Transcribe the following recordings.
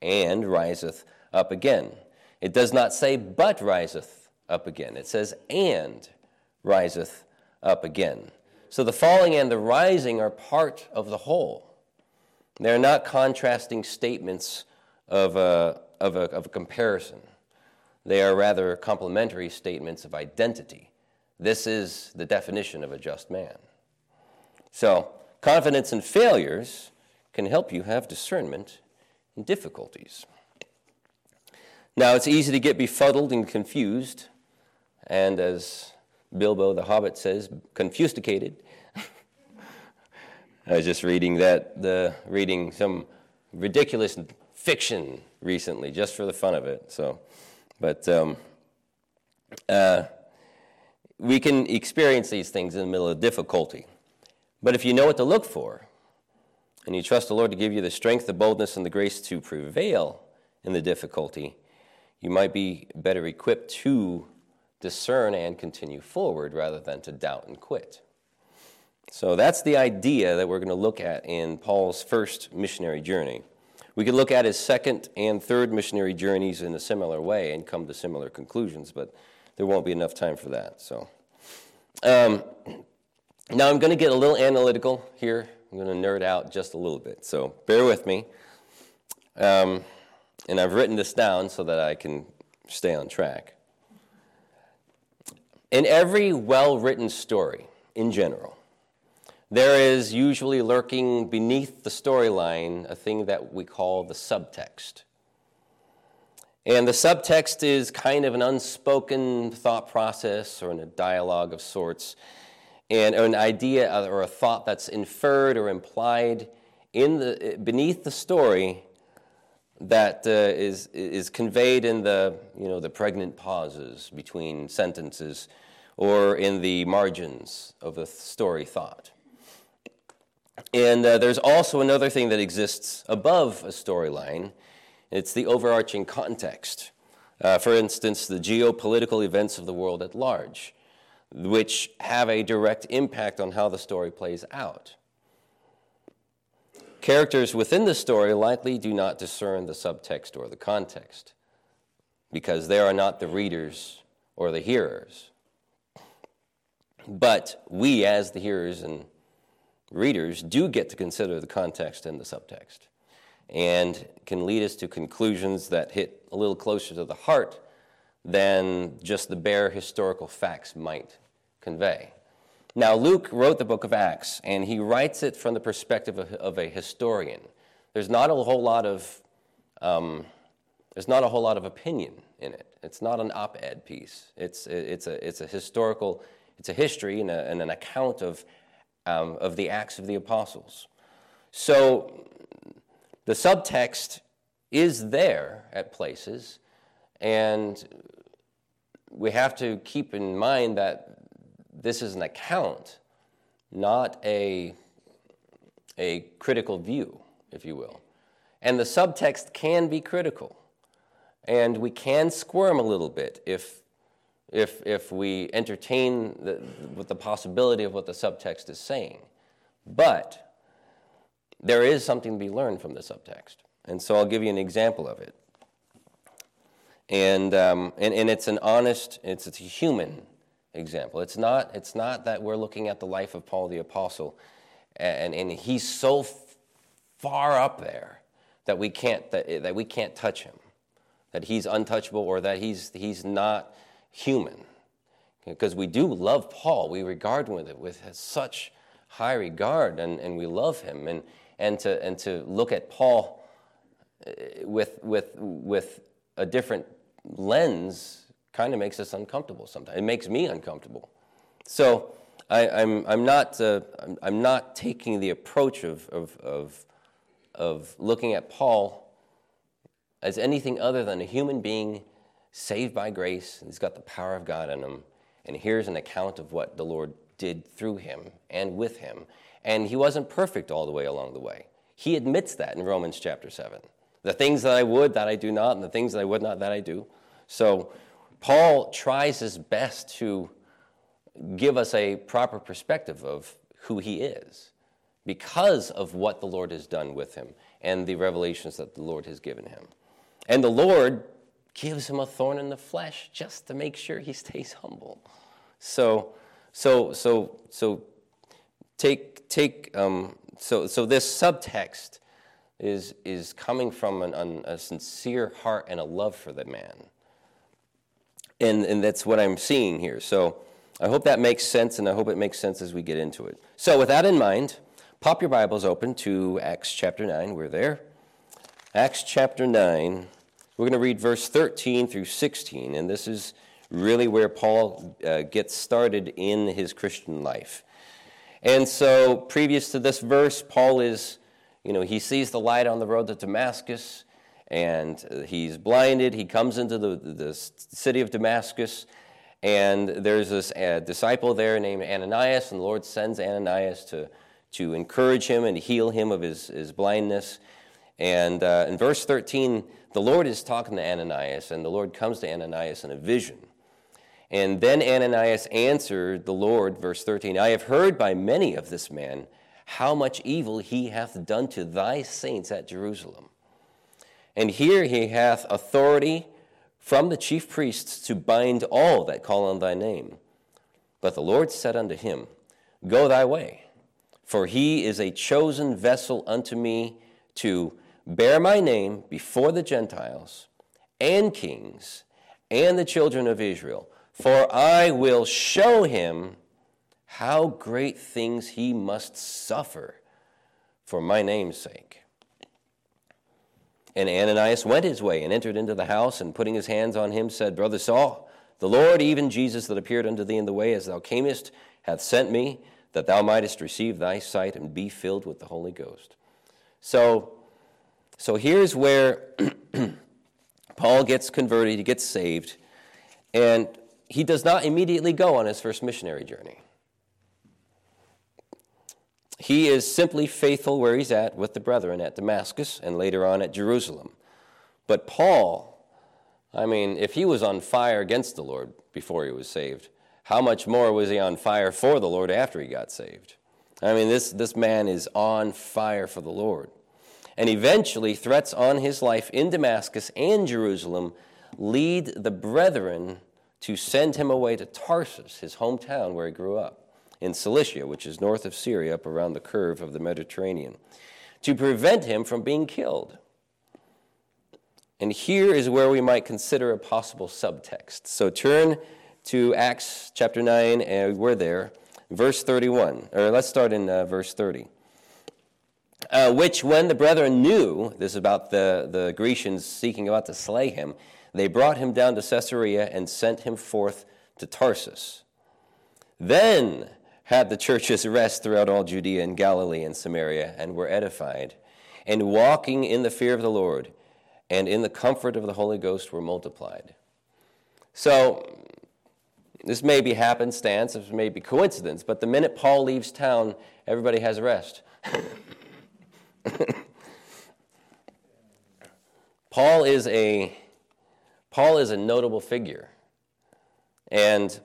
and riseth up again. It does not say, but riseth up again. It says, and riseth up again. So the falling and the rising are part of the whole. They're not contrasting statements of a comparison. They are rather complementary statements of identity. This is the definition of a just man. So, confidence in failures can help you have discernment in difficulties. Now, it's easy to get befuddled and confused, and as Bilbo the Hobbit says, confusticated. I was just reading some ridiculous fiction recently, just for the fun of it. We can experience these things in the middle of difficulty. But if you know what to look for, and you trust the Lord to give you the strength, the boldness, and the grace to prevail in the difficulty, you might be better equipped to discern and continue forward rather than to doubt and quit. So that's the idea that we're going to look at in Paul's first missionary journey. We could look at his second and third missionary journeys in a similar way and come to similar conclusions, but there won't be enough time for that. So, now I'm going to get a little analytical here. I'm going to nerd out just a little bit, so bear with me. And I've written this down so that I can stay on track. In every well-written story, in general, there is usually lurking beneath the storyline a thing that we call the subtext. And the subtext is kind of an unspoken thought process or a dialogue of sorts, and an idea or a thought that's inferred or implied beneath the story that is conveyed in the pregnant pauses between sentences or in the margins of the story thought. And there's also another thing that exists above a storyline. It's the overarching context. For instance, the geopolitical events of the world at large, which have a direct impact on how the story plays out. Characters within the story likely do not discern the subtext or the context because they are not the readers or the hearers. But we, as the hearers and readers, do get to consider the context and the subtext, and can lead us to conclusions that hit a little closer to the heart than just the bare historical facts might convey. Now, Luke wrote the book of Acts, and he writes it from the perspective of a historian. There's not a whole lot of opinion in it. It's not an op-ed piece. It's a historical. It's a history and an account of the Acts of the Apostles. So the subtext is there at places, and we have to keep in mind that this is an account, not a critical view, if you will. And the subtext can be critical, and we can squirm a little bit if we entertain with the possibility of what the subtext is saying. But there is something to be learned from the subtext. And so I'll give you an example of it. And it's an honest, it's a human example. It's not that we're looking at the life of Paul the Apostle and he's so far up there that we can't touch him, that he's untouchable or that he's not human. Because we do love Paul. We regard him with such high regard, and we love him. And to look at Paul with a different lens kind of makes us uncomfortable sometimes. It makes me uncomfortable. So I'm not taking the approach of looking at Paul as anything other than a human being saved by grace. He's got the power of God in him. And here's an account of what the Lord did through him and with him. And he wasn't perfect all the way along the way. He admits that in Romans chapter 7. The things that I would, that I do not, and the things that I would not, that I do. So Paul tries his best to give us a proper perspective of who he is. because of what the Lord has done with him and the revelations that the Lord has given him. And the Lord gives him a thorn in the flesh just to make sure he stays humble. So this subtext is coming from a sincere heart and a love for the man. And that's what I'm seeing here. So I hope that makes sense, and I hope it makes sense as we get into it. So with that in mind, pop your Bibles open to Acts chapter 9. We're there. Acts chapter 9. We're going to read verse 13 through 16, and this is really where Paul gets started in his Christian life. And so previous to this verse, Paul is, he sees the light on the road to Damascus, and he's blinded. He comes into the city of Damascus, and there's this disciple there named Ananias, and the Lord sends Ananias to encourage him and heal him of his blindness. And in verse 13, the Lord is talking to Ananias, and the Lord comes to Ananias in a vision. And then Ananias answered the Lord, verse 13, I have heard by many of this man how much evil he hath done to thy saints at Jerusalem. And here he hath authority from the chief priests to bind all that call on thy name. But the Lord said unto him, Go thy way, for he is a chosen vessel unto me to bear my name before the Gentiles and kings and the children of Israel. For I will show him how great things he must suffer for my name's sake. And Ananias went his way and entered into the house, and putting his hands on him, said, Brother Saul, the Lord, even Jesus that appeared unto thee in the way as thou camest, hath sent me, that thou mightest receive thy sight and be filled with the Holy Ghost. So here's where Paul gets converted, he gets saved, and he does not immediately go on his first missionary journey. He is simply faithful where he's at with the brethren at Damascus and later on at Jerusalem. But Paul, if he was on fire against the Lord before he was saved, how much more was he on fire for the Lord after he got saved? This man is on fire for the Lord. And eventually, threats on his life in Damascus and Jerusalem lead the brethren to send him away to Tarsus, his hometown where he grew up, in Cilicia, which is north of Syria, up around the curve of the Mediterranean, to prevent him from being killed. And here is where we might consider a possible subtext. So turn to Acts chapter 9, and we're there, verse 31. Or let's start in verse 30. Which when the brethren knew, this is about the Grecians seeking about to slay him, they brought him down to Caesarea and sent him forth to Tarsus. Then had the churches rest throughout all Judea and Galilee and Samaria, and were edified, and walking in the fear of the Lord, and in the comfort of the Holy Ghost were multiplied. So, this may be happenstance, this may be coincidence, but the minute Paul leaves town, everybody has rest. Paul is a notable figure, and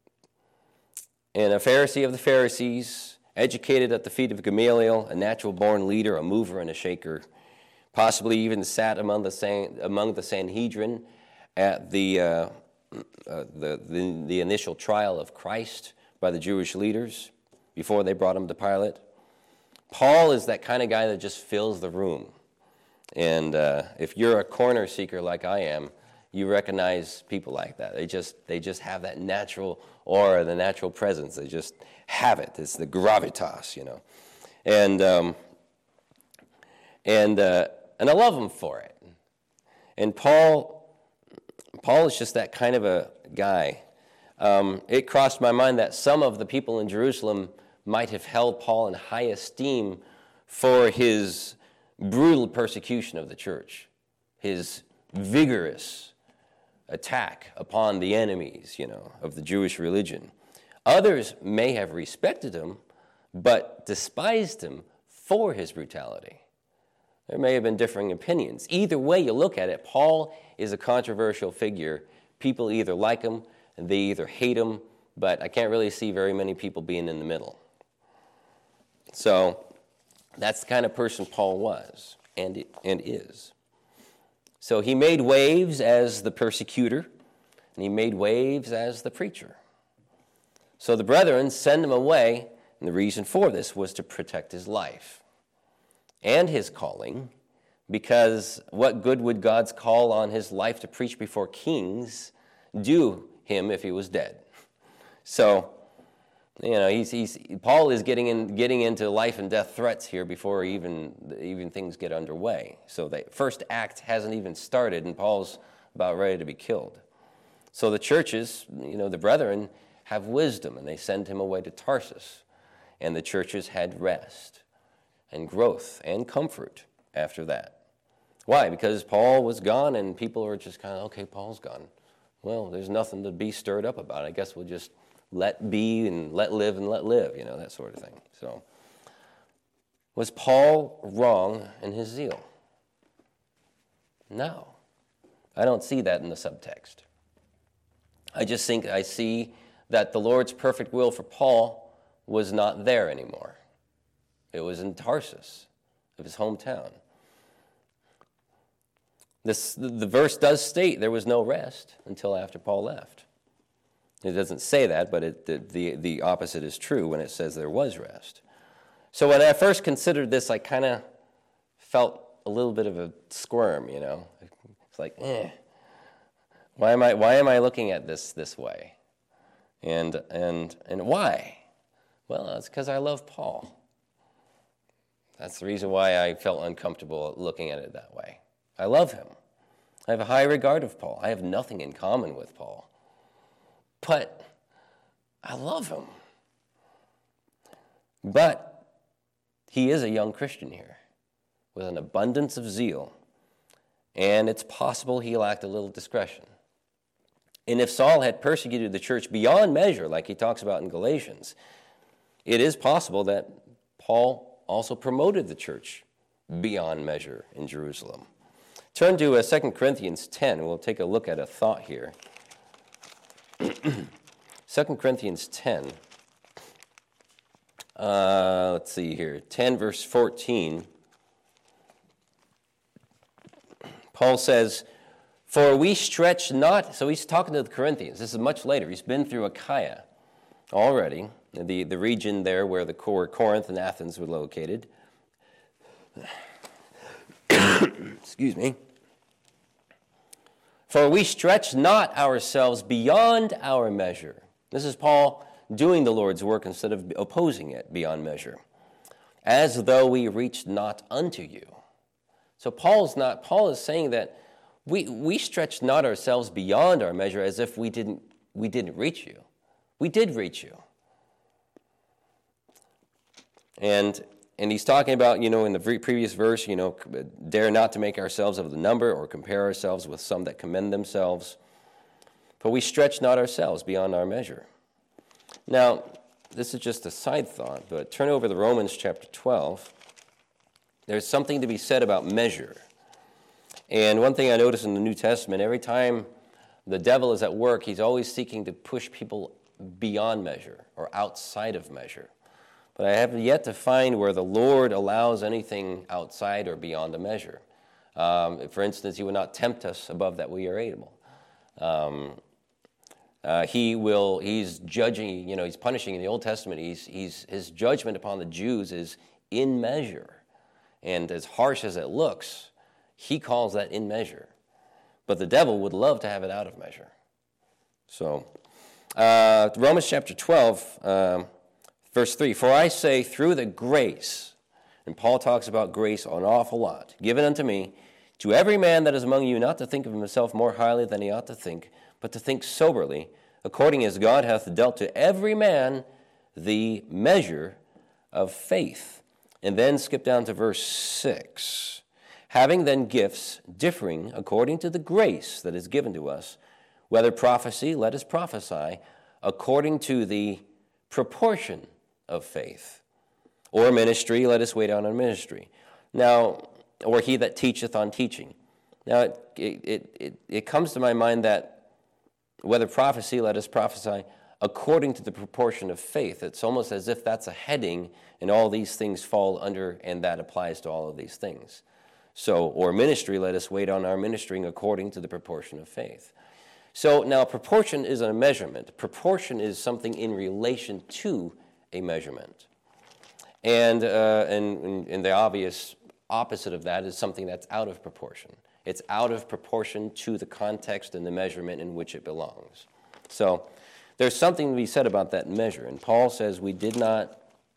a Pharisee of the Pharisees, educated at the feet of Gamaliel, a natural-born leader, a mover and a shaker, possibly even sat among the Sanhedrin at the initial trial of Christ by the Jewish leaders before they brought him to Pilate. Paul is that kind of guy that just fills the room. And if you're a corner seeker like I am, you recognize people like that. They just have that natural aura, the natural presence. They just have it. It's the gravitas, And I love them for it. And Paul is just that kind of a guy. It crossed my mind that some of the people in Jerusalem might have held Paul in high esteem for his brutal persecution of the church, his vigorous attack upon the enemies, of the Jewish religion. Others may have respected him, but despised him for his brutality. There may have been differing opinions. Either way you look at it, Paul is a controversial figure. People either like him, and they either hate him, but I can't really see very many people being in the middle. So That's the kind of person Paul was and is. So he made waves as the persecutor, and he made waves as the preacher. So the brethren send him away, and the reason for this was to protect his life and his calling, because what good would God's call on his life to preach before kings do him if he was dead? So, Paul is getting into life and death threats here before even things get underway. So the first act hasn't even started, and Paul's about ready to be killed. So the churches, the brethren, have wisdom, and they send him away to Tarsus. And the churches had rest and growth and comfort after that. Why? Because Paul was gone, and people were just kind of, okay, Paul's gone. Well, there's nothing to be stirred up about. I guess we'll just let be and let live, that sort of thing. So, was Paul wrong in his zeal? No. I don't see that in the subtext. I just think I see that the Lord's perfect will for Paul was not there anymore. It was in Tarsus, of his hometown. The verse does state there was no rest until after Paul left. It doesn't say that, but the opposite is true when it says there was rest. So when I first considered this, I kind of felt a little bit of a squirm, It's like, why am I looking at this way? And why? Well, it's because I love Paul. That's the reason why I felt uncomfortable looking at it that way. I love him. I have a high regard of Paul. I have nothing in common with Paul. But I love him. But he is a young Christian here with an abundance of zeal. And it's possible he lacked a little discretion. And if Saul had persecuted the church beyond measure, like he talks about in Galatians, it is possible that Paul also promoted the church beyond measure in Jerusalem. Turn to 2 Corinthians 10. We'll take a look at a thought here. 2 Corinthians 10. Let's see here. 10 verse 14. Paul says, "For we stretch not," so he's talking to the Corinthians. This is much later. He's been through Achaia already, the region there where Corinth and Athens were located. Excuse me. "For we stretch not ourselves beyond our measure." This is Paul doing the Lord's work instead of opposing it beyond measure. "As though we reached not unto you." So Paul is saying that we stretch not ourselves beyond our measure as if we didn't reach you. We did reach you. And he's talking about, in the previous verse, dare not to make ourselves of the number or compare ourselves with some that commend themselves. For we stretch not ourselves beyond our measure. Now, this is just a side thought, but turn over to Romans chapter 12. There's something to be said about measure. And one thing I notice in the New Testament, every time the devil is at work, he's always seeking to push people beyond measure or outside of measure. But I have yet to find where the Lord allows anything outside or beyond a measure. For instance, he will not tempt us above that we are able. He's judging, he's punishing in the Old Testament. His judgment upon the Jews is in measure. And as harsh as it looks, he calls that in measure. But the devil would love to have it out of measure. So, Romans chapter 12, verse 3, "For I say through the grace," and Paul talks about grace an awful lot, "given unto me, to every man that is among you not to think of himself more highly than he ought to think, but to think soberly, according as God hath dealt to every man the measure of faith." And then skip down to verse 6. "Having then gifts differing according to the grace that is given to us, whether prophecy, let us prophesy, according to the proportion of faith. Or ministry, let us wait on ministry. Now, or he that teacheth on teaching." Now, it comes to my mind that whether prophecy, let us prophesy, according to the proportion of faith. It's almost as if that's a heading, and all these things fall under, and that applies to all of these things. So, or ministry, let us wait on our ministering according to the proportion of faith. So now proportion is a measurement. Proportion is something in relation to a measurement. And the obvious opposite of that is something that's out of proportion. It's out of proportion to the context and the measurement in which it belongs. So there's something to be said about that measure. And Paul says we did not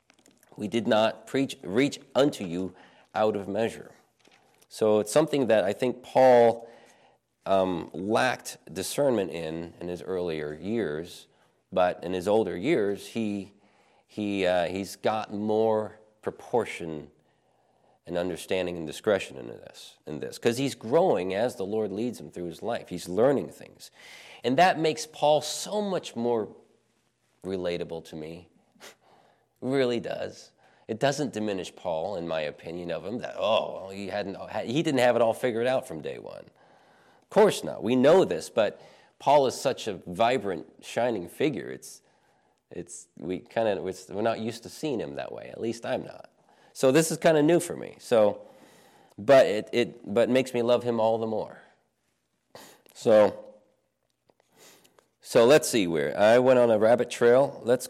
reach unto you out of measure. So it's something that I think Paul lacked discernment in his earlier years, but in his older years, he's got more proportion and understanding and discretion in this, because he's growing as the Lord leads him through his life. He's learning things, and that makes Paul so much more relatable to me. Really does. It doesn't diminish Paul, in my opinion of him, that, he didn't have it all figured out from day one. Of course not. We know this, but Paul is such a vibrant, shining figure. We're not used to seeing him that way. At least I'm not. So this is kind of new for me. So, but it makes me love him all the more. So let's see where I went on a rabbit trail. Let's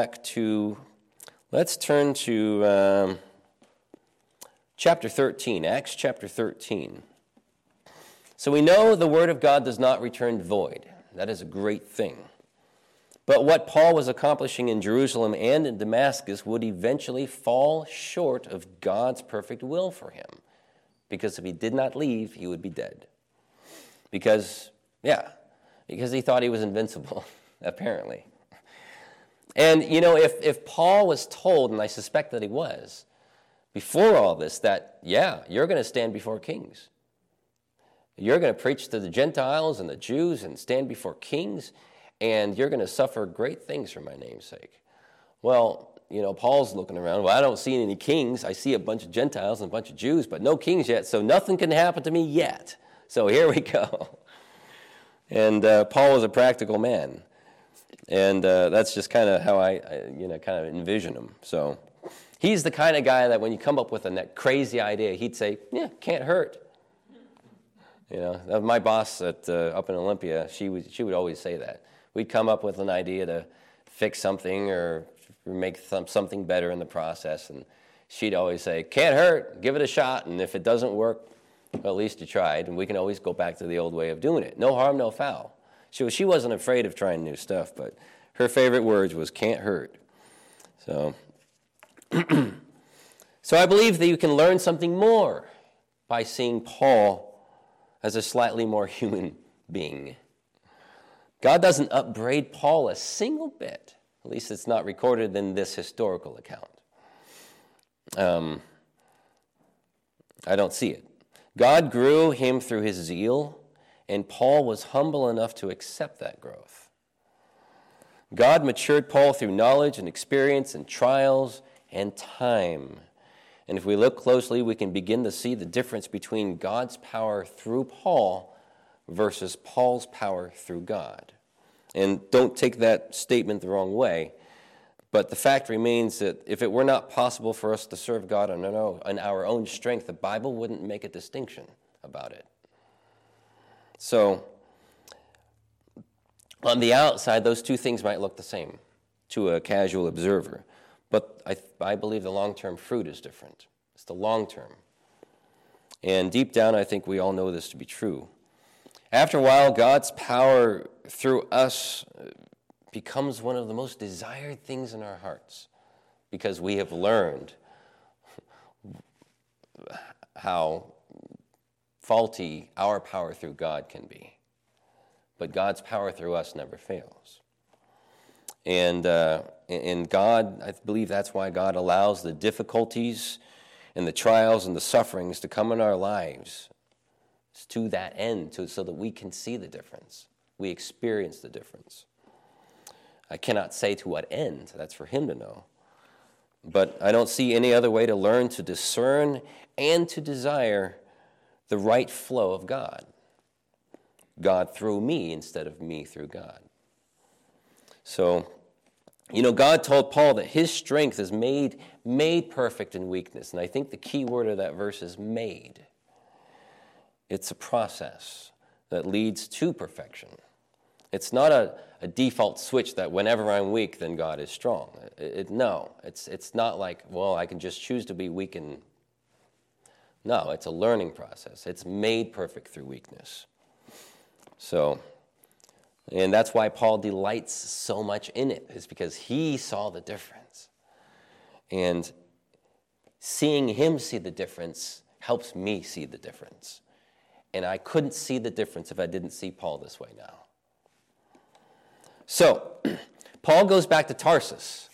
turn to chapter 13, Acts chapter 13. So we know the word of God does not return void. That is a great thing. But what Paul was accomplishing in Jerusalem and in Damascus would eventually fall short of God's perfect will for him. Because if he did not leave, he would be dead. Because he thought he was invincible, apparently. And, if Paul was told, and I suspect that he was, before all this, that, you're going to stand before kings. You're going to preach to the Gentiles and the Jews and stand before kings, and you're going to suffer great things for my name's sake. Well, Paul's looking around. Well, I don't see any kings. I see a bunch of Gentiles and a bunch of Jews, but no kings yet, so nothing can happen to me yet. So here we go. And Paul was a practical man. And that's just kind of how I kind of envision him. So he's the kind of guy that when you come up with a crazy idea, he'd say, can't hurt. My boss up in Olympia, she would always say that. We'd come up with an idea to fix something or make something better in the process, and she'd always say, can't hurt, give it a shot, and if it doesn't work, well, at least you tried, and we can always go back to the old way of doing it. No harm, no foul. She wasn't afraid of trying new stuff, but her favorite words was can't hurt. So, so I believe that you can learn something more by seeing Paul as a slightly more human being. God doesn't upbraid Paul a single bit. At least it's not recorded in this historical account. I don't see it. God grew him through his zeal, and Paul was humble enough to accept that growth. God matured Paul through knowledge and experience and trials and time. And if we look closely, we can begin to see the difference between God's power through Paul versus Paul's power through God. And don't take that statement the wrong way, but the fact remains that if it were not possible for us to serve God on our own strength, the Bible wouldn't make a distinction about it. So, on the outside, those two things might look the same to a casual observer. But I believe the long-term fruit is different. It's the long term. And deep down, I think we all know this to be true. After a while, God's power through us becomes one of the most desired things in our hearts because we have learned how faulty our power through God can be. But God's power through us never fails. And God, I believe that's why God allows the difficulties and the trials and the sufferings to come in our lives. It's to that end, so that we can see the difference. We experience the difference. I cannot say to what end. That's for him to know. But I don't see any other way to learn to discern and to desire the right flow of God. God through me instead of me through God. So, God told Paul that his strength is made perfect in weakness. And I think the key word of that verse is made. It's a process that leads to perfection. It's not a default switch that whenever I'm weak, then God is strong. No, it's not like, well, I can just choose to be weak and... No, it's a learning process. It's made perfect through weakness. So, and that's why Paul delights so much in it, is because he saw the difference. And seeing him see the difference helps me see the difference. And I couldn't see the difference if I didn't see Paul this way now. So, Paul goes back to Tarsus.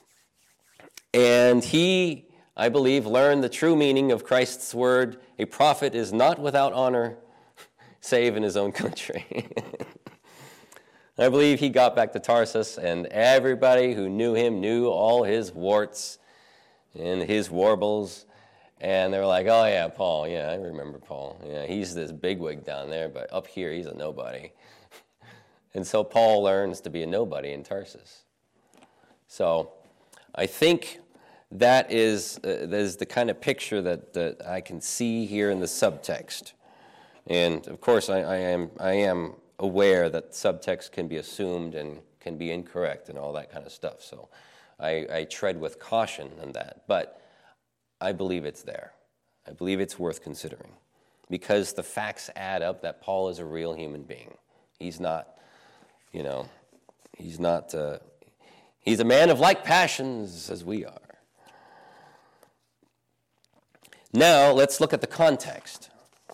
And he, I believe, learned the true meaning of Christ's word, a prophet is not without honor, save in his own country. I believe he got back to Tarsus, and everybody who knew him knew all his warts and his warbles. And they were like, oh, yeah, Paul. Yeah, I remember Paul. Yeah, he's this bigwig down there, but up here he's a nobody. And so Paul learns to be a nobody in Tarsus. So I think that is the kind of picture that I can see here in the subtext. And, of course, I am aware that subtext can be assumed and can be incorrect and all that kind of stuff. So I tread with caution on that. But I believe it's there. I believe it's worth considering because the facts add up that Paul is a real human being. He's not, he's a man of like passions as we are. Now, let's look at the context.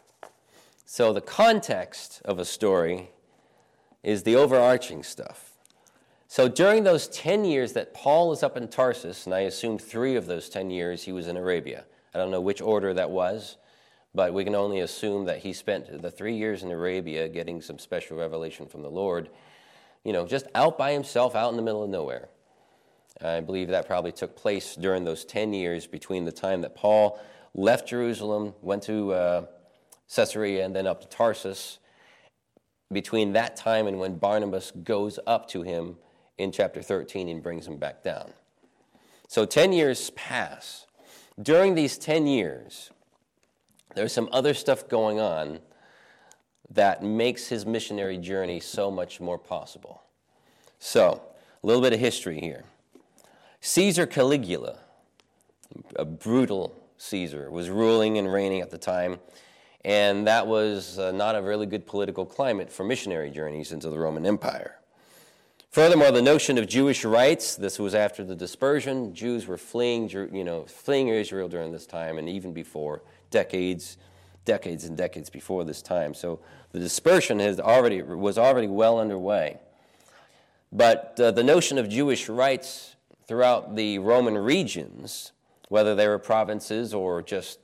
So the context of a story is the overarching stuff. So during those 10 years that Paul is up in Tarsus, and I assume 3 of those 10 years he was in Arabia. I don't know which order that was, but we can only assume that he spent the 3 years in Arabia getting some special revelation from the Lord, just out by himself, out in the middle of nowhere. I believe that probably took place during those 10 years between the time that Paul left Jerusalem, went to Caesarea, and then up to Tarsus, between that time and when Barnabas goes up to him in chapter 13 and brings him back down. So 10 years pass. During these 10 years, there's some other stuff going on that makes his missionary journey so much more possible. So, a little bit of history here. Caesar Caligula, a brutal Caesar, was ruling and reigning at the time, and that was not a really good political climate for missionary journeys into the Roman Empire. Furthermore, the notion of Jewish rights, this was after the dispersion. Jews were fleeing Israel during this time, and even before, decades and decades before this time. So the dispersion was already well underway. But the notion of Jewish rights throughout the Roman regions, whether they were provinces or just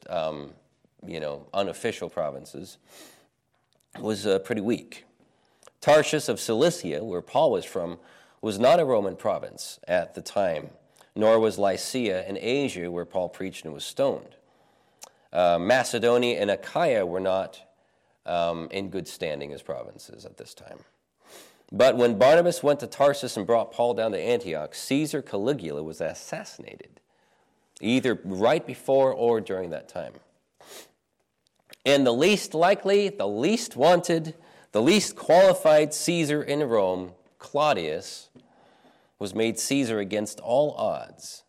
unofficial provinces, was pretty weak. Tarshish of Cilicia, where Paul was from, was not a Roman province at the time, nor was Lycia in Asia, where Paul preached and was stoned. Macedonia and Achaia were not in good standing as provinces at this time. But when Barnabas went to Tarsus and brought Paul down to Antioch, Caesar Caligula was assassinated, either right before or during that time. And the least likely, the least wanted, the least qualified Caesar in Rome, Claudius, was made Caesar against all odds.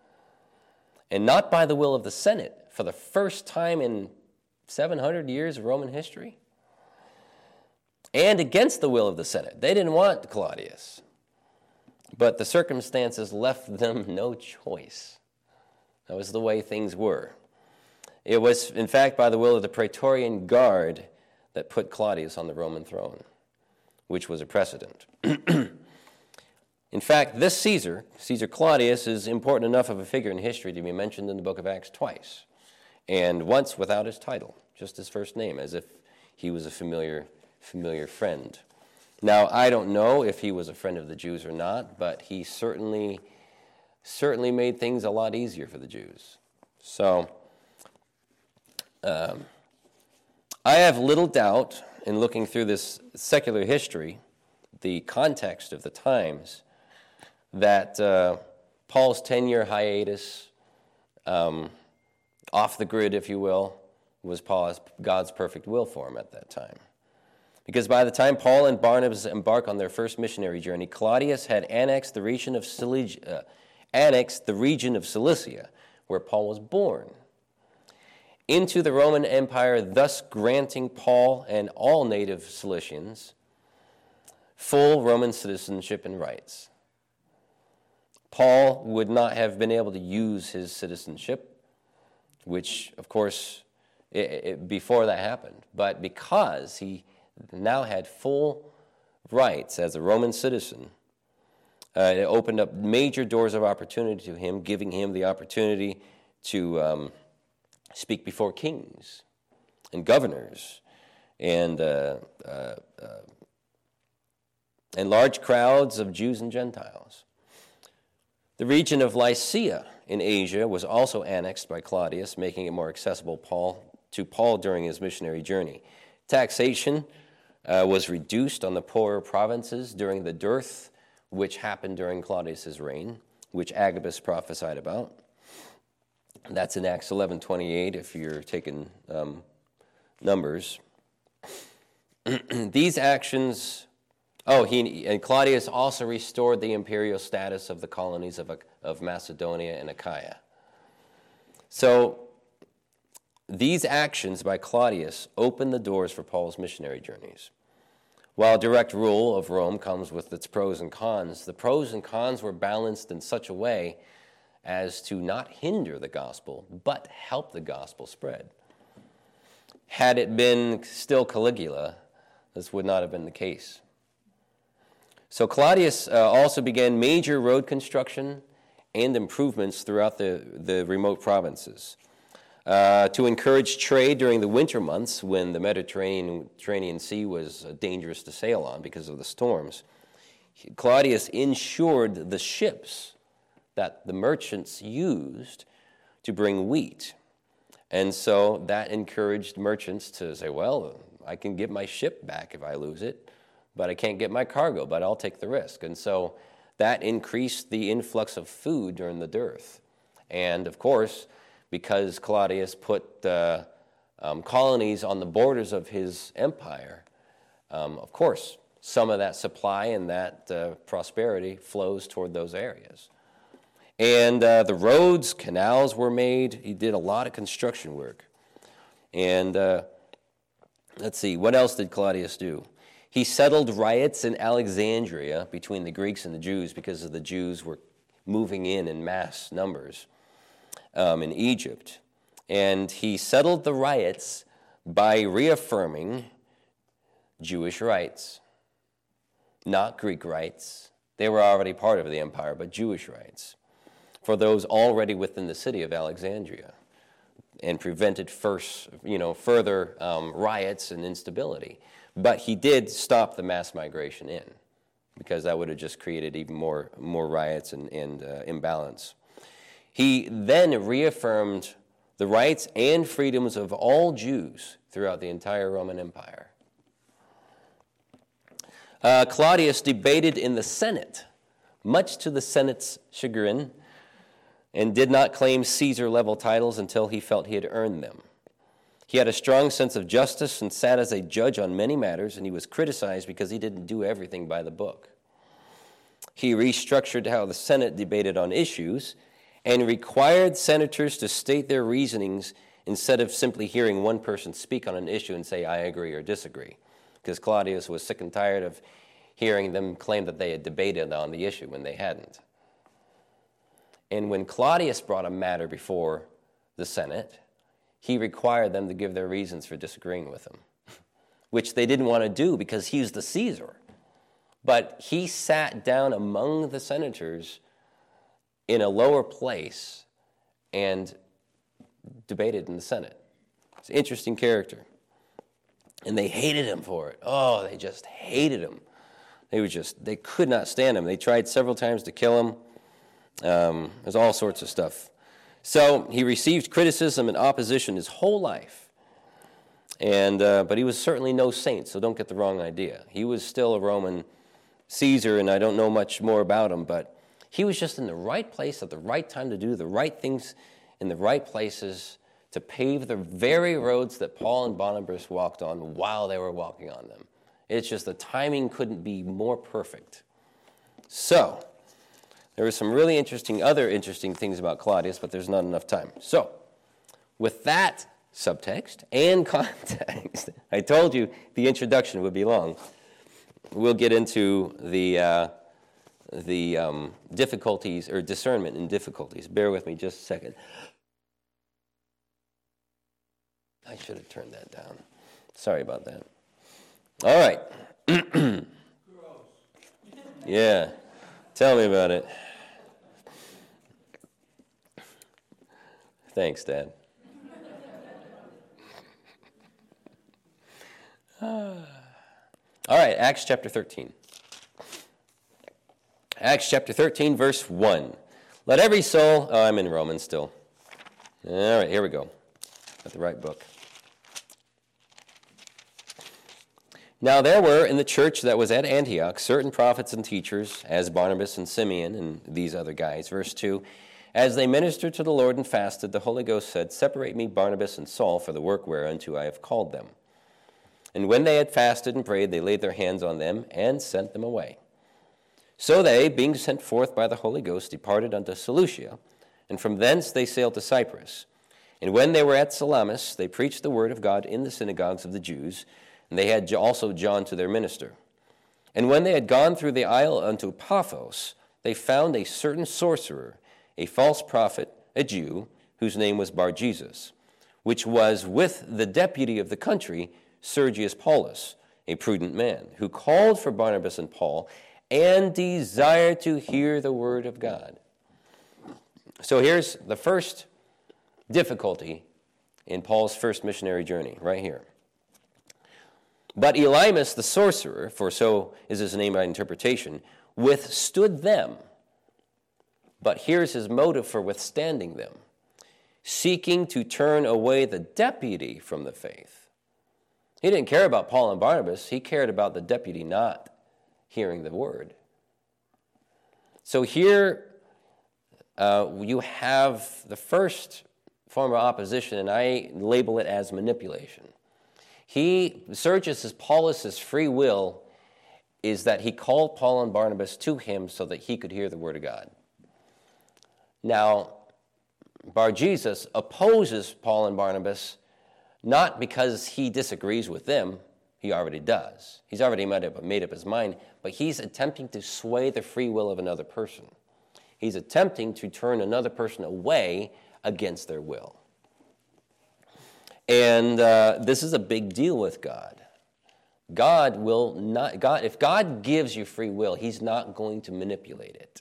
And not by the will of the Senate, for the first time in 700 years of Roman history. And against the will of the Senate. They didn't want Claudius. But the circumstances left them no choice. That was the way things were. It was, in fact, by the will of the Praetorian Guard that put Claudius on the Roman throne, which was a precedent. In fact, this Caesar Claudius, is important enough of a figure in history to be mentioned in the book of Acts twice, and once without his title, just his first name, as if he was a familiar friend. Now, I don't know if he was a friend of the Jews or not, but he certainly made things a lot easier for the Jews. So, I have little doubt in looking through this secular history, the context of the times, that Paul's 10-year hiatus, off the grid, if you will, was God's perfect will for him at that time. Because by the time Paul and Barnabas embark on their first missionary journey, Claudius had annexed the region of Cilicia, where Paul was born, into the Roman Empire, thus granting Paul and all native Cilicians full Roman citizenship and rights. Paul would not have been able to use his citizenship, which, of course, before that happened, but because he now had full rights as a Roman citizen, it opened up major doors of opportunity to him, giving him the opportunity to speak before kings and governors and large crowds of Jews and Gentiles. The region of Lycia in Asia was also annexed by Claudius, making it more accessible to Paul during his missionary journey. Taxation was reduced on the poorer provinces during the dearth which happened during Claudius's reign, which Agabus prophesied about. That's in Acts 11:28 if you're taking numbers. These actions... and Claudius also restored the imperial status of the colonies of Macedonia and Achaia. So these actions by Claudius opened the doors for Paul's missionary journeys. While direct rule of Rome comes with its pros and cons, the pros and cons were balanced in such a way as to not hinder the gospel, but help the gospel spread. Had it been still Caligula, this would not have been the case. So Claudius also began major road construction and improvements throughout the remote provinces to encourage trade during the winter months when the Mediterranean Sea was dangerous to sail on because of the storms. Claudius insured the ships that the merchants used to bring wheat. And so that encouraged merchants to say, well, I can get my ship back if I lose it, but I can't get my cargo, but I'll take the risk. And so that increased the influx of food during the dearth. And of course, because Claudius put colonies on the borders of his empire, of course, some of that supply and that prosperity flows toward those areas. And the roads, canals were made. He did a lot of construction work. And let's see, what else did Claudius do? He settled riots in Alexandria between the Greeks and the Jews because the Jews were moving in mass numbers in Egypt. And he settled the riots by reaffirming Jewish rights, not Greek rights. They were already part of the empire, but Jewish rights for those already within the city of Alexandria, and prevented further riots and instability. But he did stop the mass migration in, because that would have just created even more riots and imbalance. He then reaffirmed the rights and freedoms of all Jews throughout the entire Roman Empire. Claudius debated in the Senate, much to the Senate's chagrin, and did not claim Caesar-level titles until he felt he had earned them. He had a strong sense of justice and sat as a judge on many matters, and he was criticized because he didn't do everything by the book. He restructured how the Senate debated on issues and required senators to state their reasonings instead of simply hearing one person speak on an issue and say, I agree or disagree, because Claudius was sick and tired of hearing them claim that they had debated on the issue when they hadn't. And when Claudius brought a matter before the Senate, he required them to give their reasons for disagreeing with him, which they didn't want to do because he was the Caesar. But he sat down among the senators in a lower place and debated in the Senate. It's an interesting character. And they hated him for it. Oh, they just hated him. They could not stand him. They tried several times to kill him. There's all sorts of stuff. So he received criticism and opposition his whole life. But he was certainly no saint, so don't get the wrong idea. He was still a Roman Caesar, and I don't know much more about him, but He was just in the right place at the right time to do the right things in the right places to pave the very roads that Paul and Barnabas walked on while they were walking on them. It's just the timing couldn't be more perfect. So, there were some really other interesting things about Claudius, but there's not enough time. So, with that subtext and context, I told you the introduction would be long. We'll get into the difficulties or discernment and difficulties. Bear with me just a second. I should have turned that down. Sorry about that. All right. Yeah. Tell me about it. Thanks, Dad. All right, Acts chapter 13. Acts chapter 13, verse 1. Let every soul... Oh, I'm in Romans still. All right, here we go. Got the right book. Now there were in the church that was at Antioch certain prophets and teachers, as Barnabas and Simeon and these other guys. Verse 2, as they ministered to the Lord and fasted, the Holy Ghost said, separate me Barnabas and Saul for the work whereunto I have called them. And when they had fasted and prayed, they laid their hands on them and sent them away. So they, being sent forth by the Holy Ghost, departed unto Seleucia, and from thence they sailed to Cyprus. And when they were at Salamis, they preached the word of God in the synagogues of the Jews, and they had also John to their minister. And when they had gone through the isle unto Paphos, they found a certain sorcerer, a false prophet, a Jew, whose name was Bar-Jesus, which was with the deputy of the country, Sergius Paulus, a prudent man, who called for Barnabas and Paul, and desired to hear the word of God. So here's the first difficulty in Paul's first missionary journey, right here. But Elymas the sorcerer, for so is his name by interpretation, withstood them. But here's his motive for withstanding them. Seeking to turn away the deputy from the faith. He didn't care about Paul and Barnabas. He cared about the deputy not hearing the word. So here you have the first form of opposition, and I label it as manipulation. Sergius Paulus' free will is that he called Paul and Barnabas to him so that he could hear the word of God. Now, Bar-Jesus opposes Paul and Barnabas not because he disagrees with them. He already does. He's already made up his mind, but he's attempting to sway the free will of another person. He's attempting to turn another person away against their will. And this is a big deal with God. If God gives you free will, he's not going to manipulate it.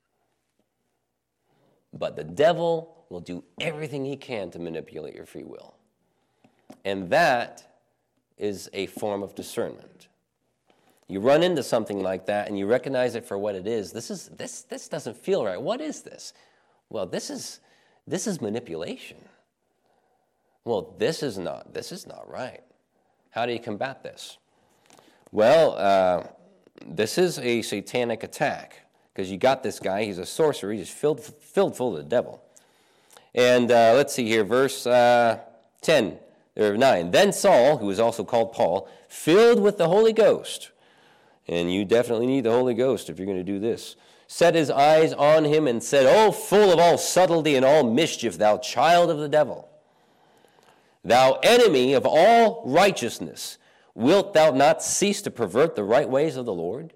But the devil will do everything he can to manipulate your free will. And that is a form of discernment. You run into something like that and you recognize it for what it is. This doesn't feel right. What is this? Well, this is manipulation. Well, this is not right. How do you combat this? Well, this is a satanic attack because you got this guy. He's a sorcerer. He's filled full of the devil. And let's see here, verse 10 or 9. Then Saul, who is also called Paul, filled with the Holy Ghost, and you definitely need the Holy Ghost if you're going to do this, set his eyes on him and said, O full of all subtlety and all mischief, thou child of the devil, thou enemy of all righteousness, wilt thou not cease to pervert the right ways of the Lord?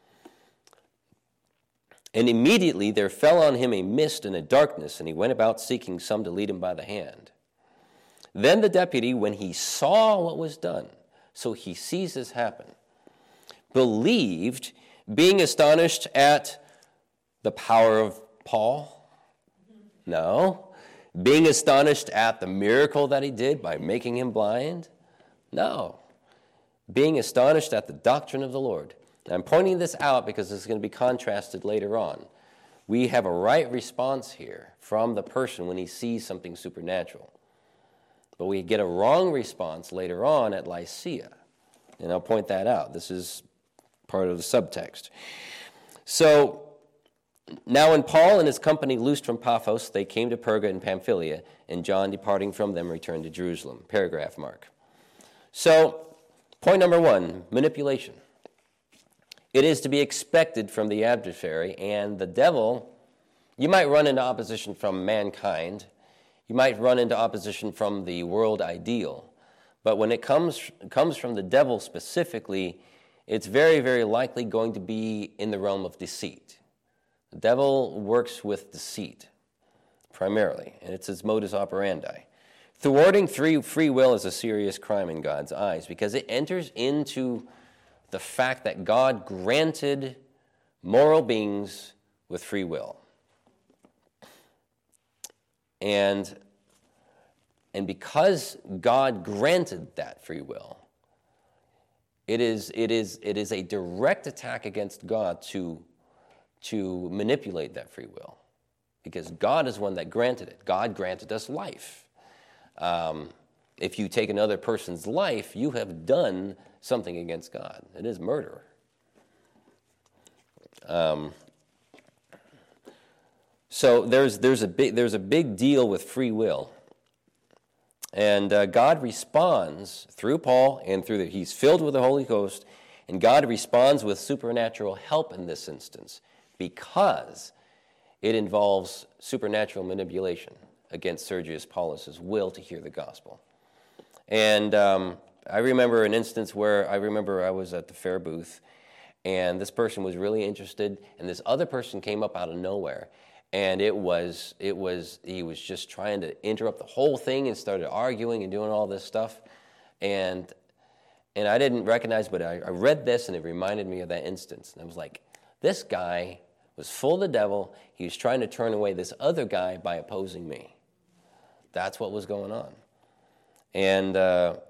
And immediately there fell on him a mist and a darkness, and he went about seeking some to lead him by the hand. Then the deputy, when he saw what was done, so he sees this happen, believed, being astonished at the power of Paul? No. Being astonished at the miracle that he did by making him blind? No. Being astonished at the doctrine of the Lord. Now, I'm pointing this out because it's going to be contrasted later on. We have a right response here from the person when he sees something supernatural. But we get a wrong response later on at Lycia. And I'll point that out. This is part of the subtext. So, Now when Paul and his company loosed from Paphos, they came to Perga in Pamphylia, and John, departing from them, returned to Jerusalem. Paragraph mark. So, point number 1, manipulation. It is to be expected from the adversary, and the devil, you might run into opposition from mankind. You might run into opposition from the world ideal. But when it comes from the devil specifically, it's very, very likely going to be in the realm of deceit. The devil works with deceit, primarily, and it's his modus operandi. Thwarting free will is a serious crime in God's eyes because it enters into the fact that God granted moral beings with free will. And because God granted that free will, it is a direct attack against God to manipulate that free will, because God is one that granted it. God granted us life. If you take another person's life, you have done something against God. It is murder. So there's a big deal with free will, and God responds through Paul and he's filled with the Holy Ghost, and God responds with supernatural help in this instance because it involves supernatural manipulation against Sergius Paulus's will to hear the gospel. And I remember an instance where I was at the fair booth, and this person was really interested, and this other person came up out of nowhere, and he was just trying to interrupt the whole thing and started arguing and doing all this stuff, and I didn't recognize, but I read this, and it reminded me of that instance, and I was like, this guy was full of the devil. He was trying to turn away this other guy by opposing me. That's what was going on. And I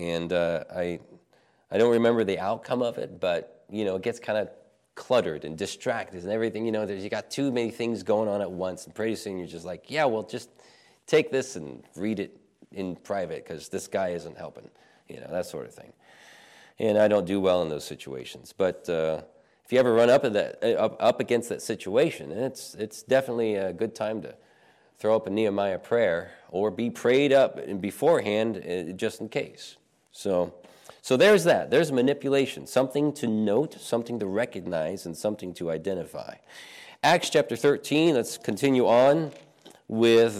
don't remember the outcome of it, but, it gets kind of cluttered and distracted and everything. You got too many things going on at once, and pretty soon you're just like, yeah, well, just take this and read it in private because this guy isn't helping, that sort of thing. And I don't do well in those situations. But if you ever run up against that situation, it's definitely a good time to throw up a Nehemiah prayer or be prayed up beforehand just in case. So there's that. There's manipulation, something to note, something to recognize, and something to identify. Acts chapter 13, let's continue on with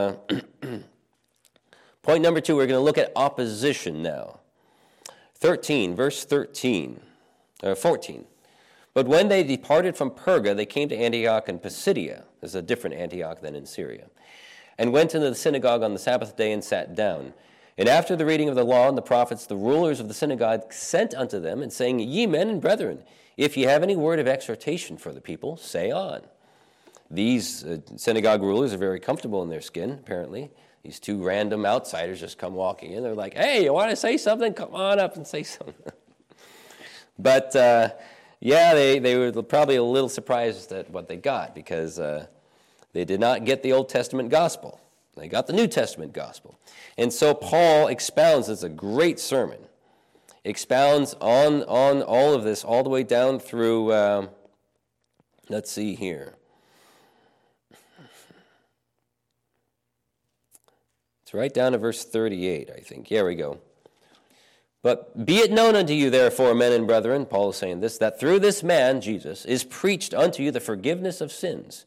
point number 2. We're going to look at opposition now. 13, verse 14. But when they departed from Perga, they came to Antioch in Pisidia. This is a different Antioch than in Syria. And went into the synagogue on the Sabbath day and sat down. And after the reading of the law and the prophets, the rulers of the synagogue sent unto them, and saying, Ye men and brethren, if ye have any word of exhortation for the people, say on. These synagogue rulers are very comfortable in their skin, apparently. These two random outsiders just come walking in. They're like, hey, you want to say something? Come on up and say something. But, they were probably a little surprised at what they got, because they did not get the Old Testament gospel. They got the New Testament gospel. And so Paul expounds, it's a great sermon, expounds on all of this all the way down through, let's see here. It's right down to verse 38, I think. Here we go. But be it known unto you, therefore, men and brethren, Paul is saying this, that through this man, Jesus, is preached unto you the forgiveness of sins.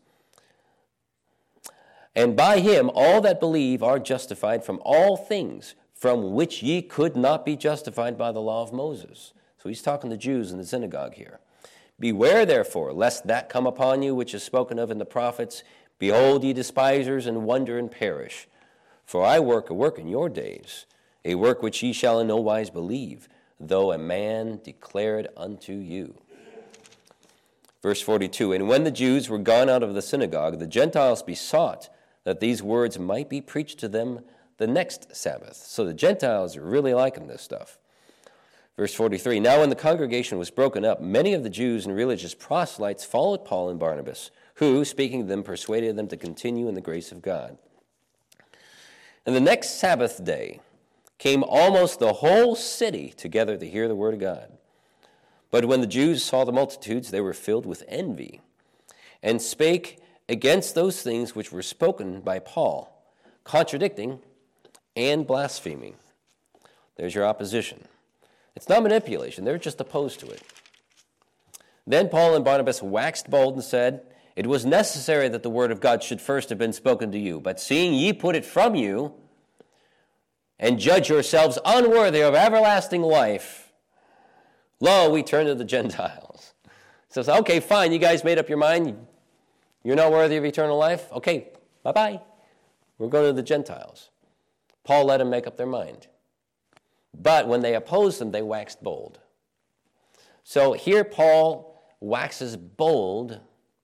And by him all that believe are justified from all things from which ye could not be justified by the law of Moses. So he's talking to Jews in the synagogue here. Beware, therefore, lest that come upon you which is spoken of in the prophets. Behold, ye despisers, and wonder and perish. For I work a work in your days, a work which ye shall in no wise believe, though a man declare it unto you. Verse 42, And when the Jews were gone out of the synagogue, the Gentiles besought that these words might be preached to them the next Sabbath. So the Gentiles are really liking this stuff. Verse 43, Now when the congregation was broken up, many of the Jews and religious proselytes followed Paul and Barnabas, who, speaking to them, persuaded them to continue in the grace of God. And the next Sabbath day came almost the whole city together to hear the word of God. But when the Jews saw the multitudes, they were filled with envy, and spake against those things which were spoken by Paul, contradicting and blaspheming. There's your opposition. It's not manipulation. They're just opposed to it. Then Paul and Barnabas waxed bold and said, It was necessary that the word of God should first have been spoken to you. But seeing ye put it from you, and judge yourselves unworthy of everlasting life, lo, we turn to the Gentiles. So, okay, fine, you guys made up your mind. You're not worthy of eternal life? Okay, bye-bye. We're going to the Gentiles. Paul let them make up their mind. But when they opposed them, they waxed bold. So here Paul waxes bold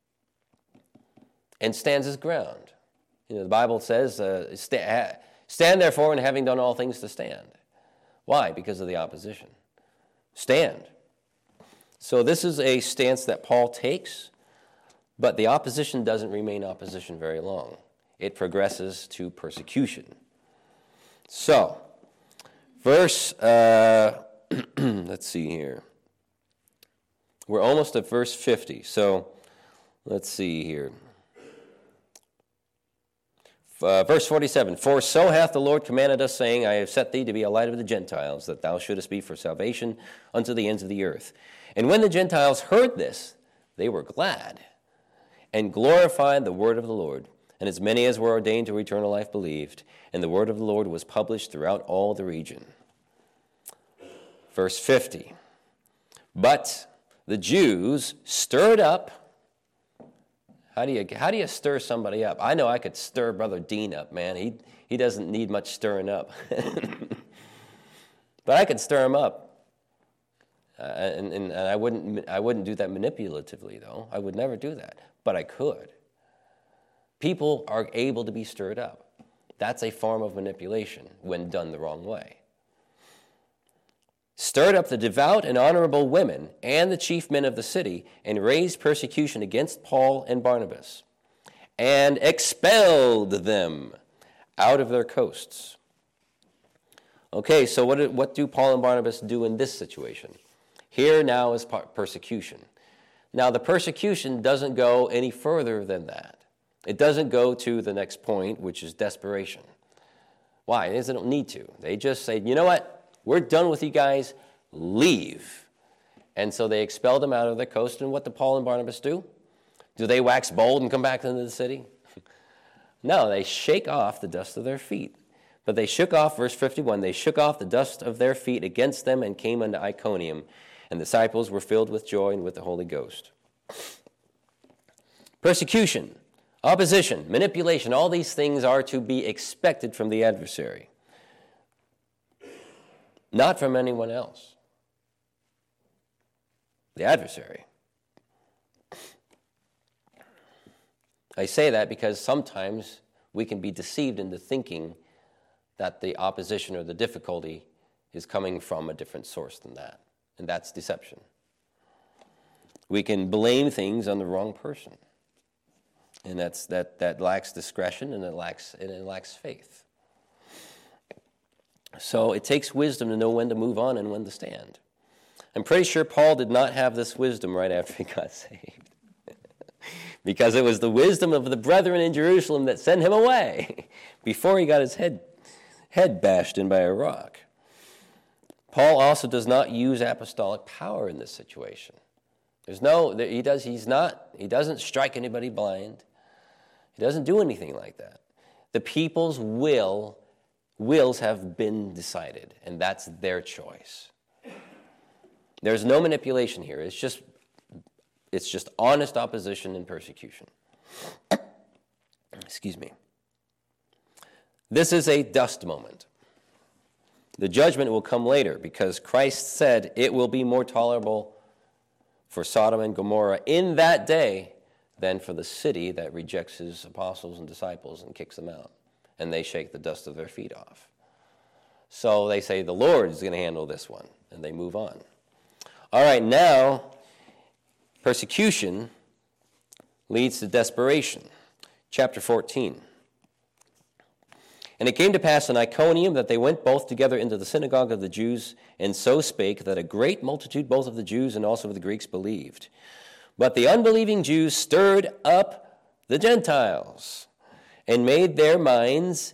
and stands his ground. The Bible says, stand therefore, and having done all things to stand. Why? Because of the opposition. Stand. So this is a stance that Paul takes, but the opposition doesn't remain opposition very long. It progresses to persecution. So, let's see here. We're almost at verse 50. So, let's see here. Verse 47, For so hath the Lord commanded us, saying, I have set thee to be a light of the Gentiles, that thou shouldest be for salvation unto the ends of the earth. And when the Gentiles heard this, they were glad, and glorified the word of the Lord. And as many as were ordained to eternal life believed, and the word of the Lord was published throughout all the region. Verse 50, But the Jews stirred up. How do you stir somebody up? I know I could stir Brother Dean up, man. He doesn't need much stirring up. But I could stir him up. And I wouldn't do that manipulatively, though. I would never do that. But I could. People are able to be stirred up. That's a form of manipulation when done the wrong way. Stirred up the devout and honorable women and the chief men of the city, and raised persecution against Paul and Barnabas, and expelled them out of their coasts. Okay, so what do Paul and Barnabas do in this situation? Here now is persecution. Now the persecution doesn't go any further than that. It doesn't go to the next point, which is desperation. Why? They don't need to. They just say, you know what? We're done with you guys. Leave. And so they expelled them out of their coast. And what do Paul and Barnabas do? Do they wax bold and come back into the city? No, they shake off the dust of their feet. But they shook off, verse 51, they shook off the dust of their feet against them and came unto Iconium. And the disciples were filled with joy and with the Holy Ghost. Persecution, opposition, manipulation, all these things are to be expected from the adversary. Not from anyone else. The adversary. I say that because sometimes we can be deceived into thinking that the opposition or the difficulty is coming from a different source than that. And that's deception. We can blame things on the wrong person. And that lacks discretion and it lacks faith. So it takes wisdom to know when to move on and when to stand. I'm pretty sure Paul did not have this wisdom right after he got saved. Because it was the wisdom of the brethren in Jerusalem that sent him away before he got his head bashed in by a rock. Paul also does not use apostolic power in this situation. He doesn't strike anybody blind. He doesn't do anything like that. The people's wills have been decided, and that's their choice. There's no manipulation here. It's just honest opposition and persecution. Excuse me. This is a dust moment. The judgment will come later because Christ said it will be more tolerable for Sodom and Gomorrah in that day than for the city that rejects his apostles and disciples and kicks them out. And they shake the dust of their feet off. So they say, the Lord is going to handle this one. And they move on. All right, now, persecution leads to desperation. Chapter 14. And it came to pass in Iconium that they went both together into the synagogue of the Jews, and so spake that a great multitude both of the Jews and also of the Greeks believed. But the unbelieving Jews stirred up the Gentiles and made their minds,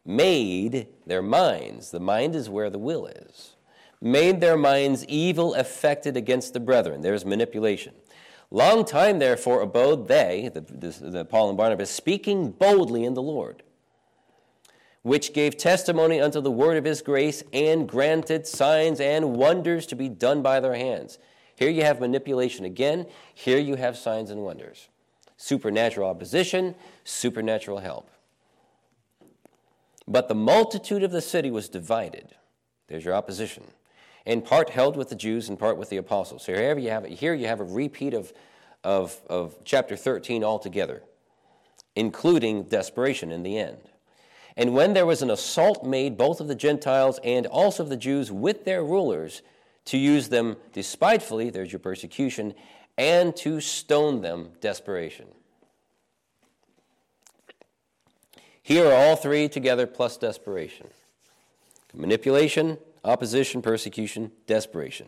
the mind is where the will is, made their minds evil affected against the brethren. There's manipulation. Long time, therefore, abode they, the Paul and Barnabas, speaking boldly in the Lord, which gave testimony unto the word of his grace, and granted signs and wonders to be done by their hands. Here you have manipulation again. Here you have signs and wonders. Supernatural opposition, supernatural help. But the multitude of the city was divided. There's your opposition. In part held with the Jews, in part with the apostles. So here you have a repeat of chapter 13 altogether, including desperation in the end. And when there was an assault made both of the Gentiles and also of the Jews with their rulers, to use them despitefully, there's your persecution, and to stone them, desperation. Here are all three together plus desperation. Manipulation, opposition, persecution, desperation.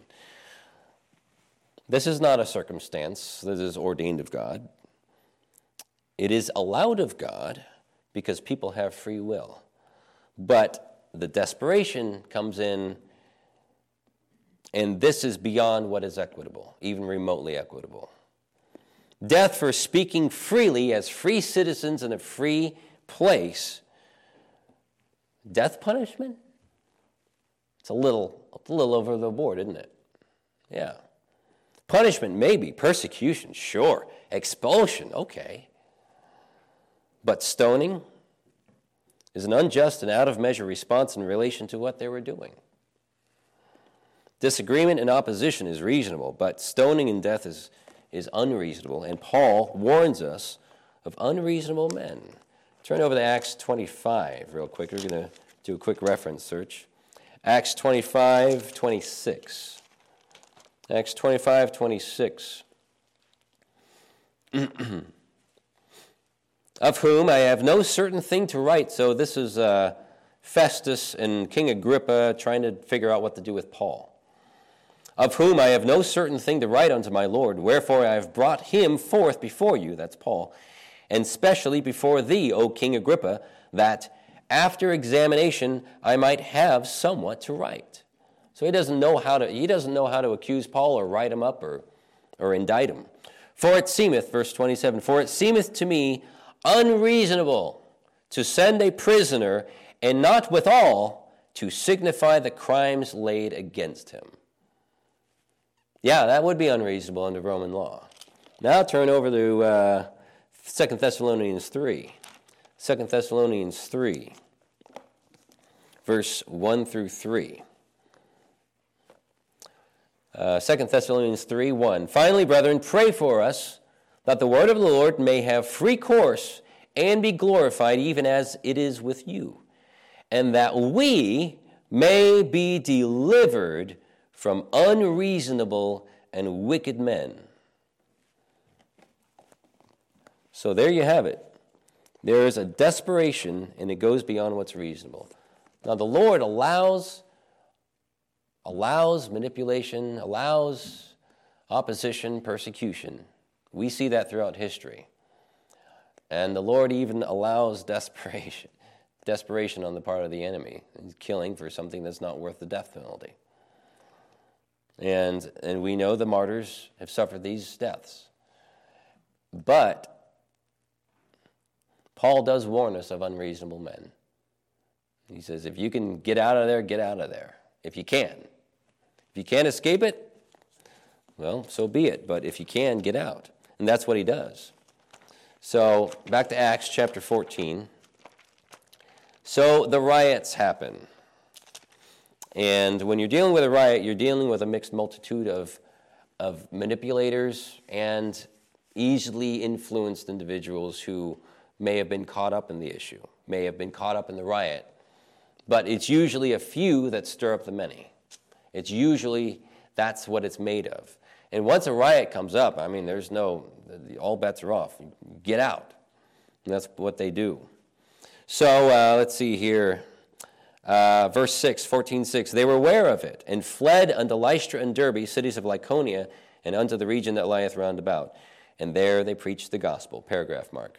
This is not a circumstance that is ordained of God. It is allowed of God because people have free will. But the desperation comes in, and this is beyond what is equitable, even remotely equitable. Death for speaking freely as free citizens in a free place. Death punishment? It's a little over the board, isn't it? Yeah. Punishment, maybe. Persecution, sure. Expulsion, okay. But stoning is an unjust and out-of-measure response in relation to what they were doing. Disagreement and opposition is reasonable, but stoning and death is unreasonable. And Paul warns us of unreasonable men. Turn over to Acts 25 real quick. We're going to do a quick reference search. Acts 25:26. Acts 25:26. Of whom I have no certain thing to write. So this is Festus and King Agrippa trying to figure out what to do with Paul. Of whom I have no certain thing to write unto my Lord, wherefore I have brought him forth before you, that's Paul, and specially before thee, O King Agrippa, that after examination I might have somewhat to write. So he doesn't know how to accuse Paul or write him up or indict him. For it seemeth, verse 27, for it seemeth to me unreasonable to send a prisoner, and not withal to signify the crimes laid against him. Yeah, that would be unreasonable under Roman law. Now turn over to 2 Thessalonians 3. 2 Thessalonians 3, verse 1 through 3. 2 Thessalonians 3, 1. Finally, brethren, pray for us, that the word of the Lord may have free course and be glorified, even as it is with you, and that we may be delivered from unreasonable and wicked men. So there you have it. There is a desperation, and it goes beyond what's reasonable. Now the Lord allows manipulation, allows opposition, persecution. We see that throughout history. And the Lord even allows desperation on the part of the enemy, and killing for something that's not worth the death penalty. And we know the martyrs have suffered these deaths. But Paul does warn us of unreasonable men. He says, if you can get out of there, get out of there. If you can. If you can't escape it, well, so be it. But if you can, get out. And that's what he does. So, back to Acts chapter 14. So, the riots happen. And when you're dealing with a riot, you're dealing with a mixed multitude of manipulators and easily influenced individuals who may have been caught up in the issue, may have been caught up in the riot. But it's usually a few that stir up the many. It's usually, that's what it's made of. And once a riot comes up, I mean, all bets are off. Get out. And that's what they do. So let's see here. Verse 6, 14:6, they were aware of it, and fled unto Lystra and Derbe, cities of Lycaonia, and unto the region that lieth round about. And there they preached the gospel. Paragraph mark.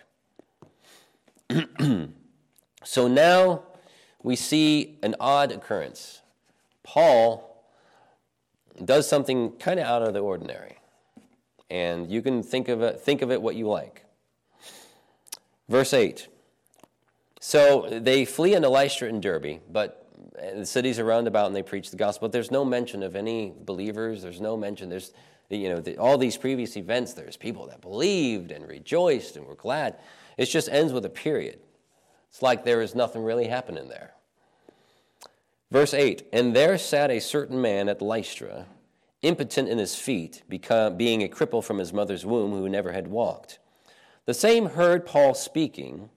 So now we see an odd occurrence. Paul does something kind of out of the ordinary. And you can think of it what you like. Verse 8. So they flee into Lystra and Derbe, but the cities are round about, and they preach the gospel. But there's no mention of any believers. There's no mention. There's, all these previous events, there's people that believed and rejoiced and were glad. It just ends with a period. It's like there is nothing really happening there. Verse 8, and there sat a certain man at Lystra, impotent in his feet, being a cripple from his mother's womb, who never had walked. The same heard Paul speak,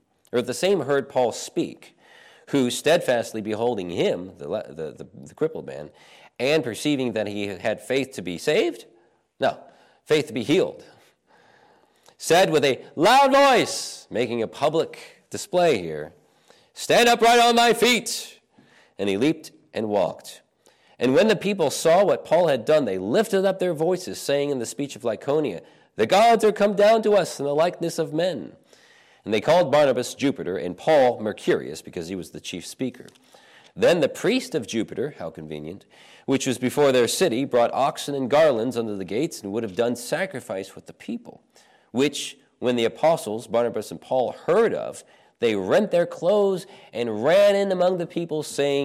who, steadfastly beholding him, the crippled man, and perceiving that he had faith to be saved, faith to be healed, said with a loud voice, making a public display here, stand upright on thy feet. And he leaped and walked. And when the people saw what Paul had done, they lifted up their voices, saying in the speech of Lycaonia, the gods are come down to us in the likeness of men. And they called Barnabas Jupiter, and Paul Mercurius, because he was the chief speaker. Then the priest of Jupiter, how convenient, which was before their city, brought oxen and garlands unto the gates, and would have done sacrifice with the people, which, when the apostles, Barnabas and Paul, heard of, they rent their clothes and ran in among the people,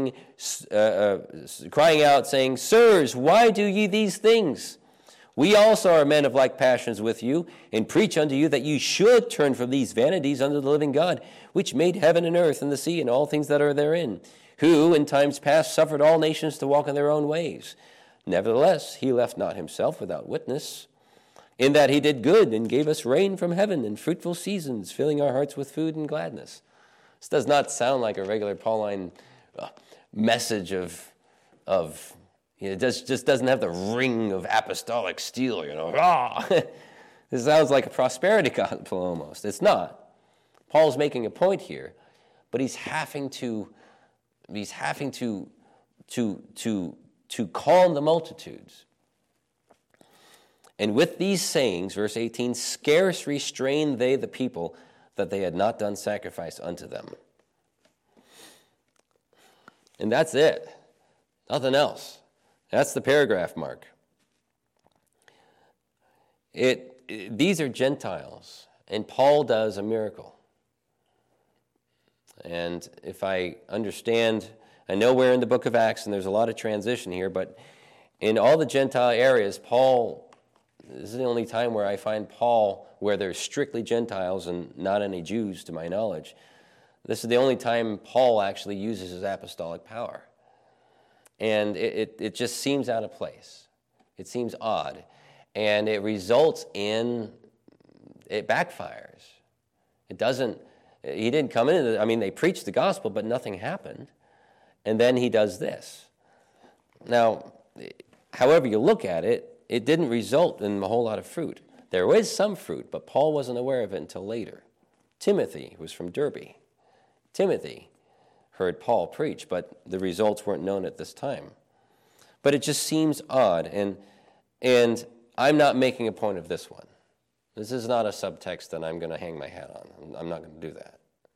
crying out, saying, sirs, why do ye these things? We also are men of like passions with you, and preach unto you that you should turn from these vanities unto the living God, which made heaven and earth and the sea and all things that are therein, who in times past suffered all nations to walk in their own ways. Nevertheless, he left not himself without witness, in that he did good and gave us rain from heaven and fruitful seasons, filling our hearts with food and gladness. This does not sound like a regular Pauline message of it just doesn't have the ring of apostolic steel, This sounds like a prosperity gospel almost. It's not. Paul's making a point here, but he's having to calm the multitudes. And with these sayings, verse 18, scarce restrained they the people, that they had not done sacrifice unto them. And that's it. Nothing else. That's the paragraph mark. These are Gentiles, and Paul does a miracle. And if I understand, I know we're in the book of Acts, and there's a lot of transition here, but in all the Gentile areas, this is the only time where I find Paul where there's strictly Gentiles and not any Jews, to my knowledge. This is the only time Paul actually uses his apostolic power. And it just seems out of place. It seems odd. And it results in, it backfires. He didn't come in, they preached the gospel, but nothing happened. And then he does this. Now, however you look at it, it didn't result in a whole lot of fruit. There was some fruit, but Paul wasn't aware of it until later. Timothy was from Derbe. Timothy heard Paul preach, but the results weren't known at this time. But it just seems odd, and I'm not making a point of this one. This is not a subtext that I'm going to hang my hat on. I'm not going to do that.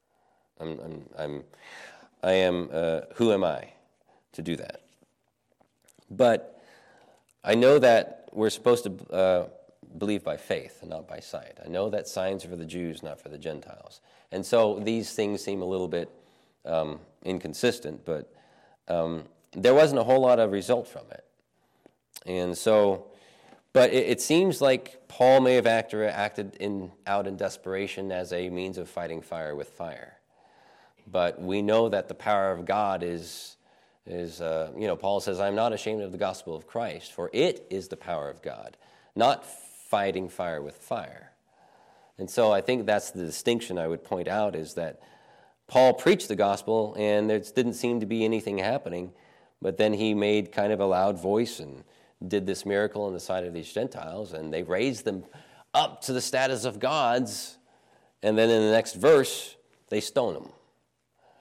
Who am I to do that? But I know that we're supposed to believe by faith and not by sight. I know that signs are for the Jews, not for the Gentiles. And so these things seem a little bit inconsistent, but there wasn't a whole lot of result from it. And so, but it seems like Paul may have acted out in desperation as a means of fighting fire with fire. But we know that the power of God is Paul says, I'm not ashamed of the gospel of Christ, for it is the power of God, not fighting fire with fire. And so I think that's the distinction I would point out, is that Paul preached the gospel, and there didn't seem to be anything happening, but then he made kind of a loud voice and did this miracle on the side of these Gentiles, and they raised them up to the status of gods, and then in the next verse, they stone them.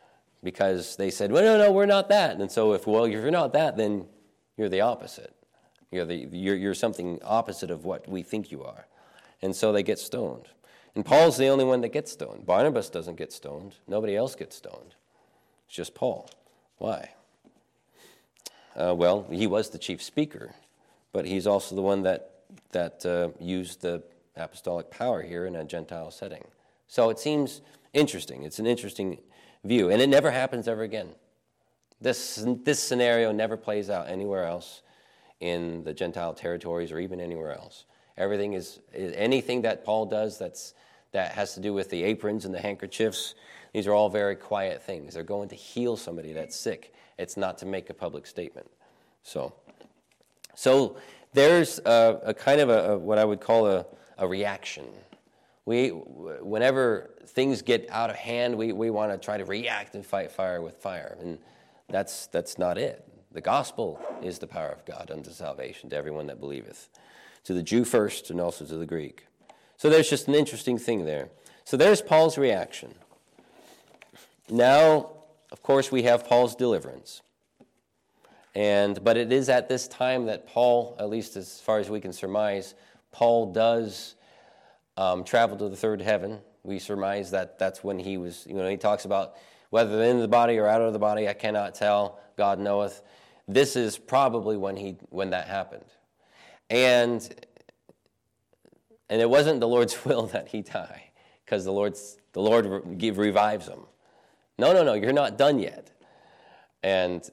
because they said, well, no, we're not that. And so if you're not that, then you're the opposite. You're something opposite of what we think you are. And so they get stoned. And Paul's the only one that gets stoned. Barnabas doesn't get stoned. Nobody else gets stoned. It's just Paul. Why? Well, he was the chief speaker, but he's also the one that used the apostolic power here in a Gentile setting. So it seems interesting. It's an interesting view, and it never happens ever again. This scenario never plays out anywhere else in the Gentile territories or even anywhere else. Everything is anything that Paul does that has to do with the aprons and the handkerchiefs. These are all very quiet things. They're going to heal somebody that's sick. It's not to make a public statement. So there's a kind of a what I would call a reaction. Whenever things get out of hand, we want to try to react and fight fire with fire, and that's not it. The gospel is the power of God unto salvation to everyone that believeth, to the Jew first and also to the Greek. So there's just an interesting thing there. So there's Paul's reaction. Now, of course, we have Paul's deliverance. But it is at this time that Paul, at least as far as we can surmise, Paul does travel to the third heaven. We surmise that that's when he was, he talks about whether in the body or out of the body, I cannot tell, God knoweth. This is probably when that happened. And it wasn't the Lord's will that he die, because the Lord revives him. No, you're not done yet. And